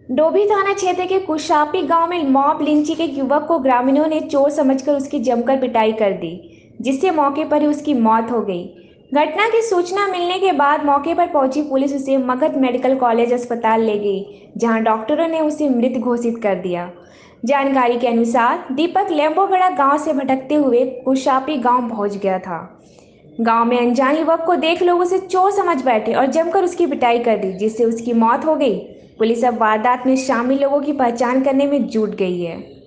डोभी थाना क्षेत्र के कुशापी गांव में मॉब लिंचिंग के युवक को ग्रामीणों ने चोर समझकर उसकी जमकर पिटाई कर दी, जिससे मौके पर ही उसकी मौत हो गई। घटना की सूचना मिलने के बाद मौके पर पहुंची पुलिस उसे मगध मेडिकल कॉलेज अस्पताल ले गई, जहां डॉक्टरों ने उसे मृत घोषित कर दिया। जानकारी के अनुसार दीपक लेम्बोगड़ा गांव से भटकते हुए कुशापी गांव पहुंच गया था। गांव में अनजान युवक को देख लोग उसे चोर समझ बैठे और जमकर उसकी पिटाई कर दी, जिससे उसकी मौत हो गई। पुलिस अब वारदात में शामिल लोगों की पहचान करने में जुट गई है।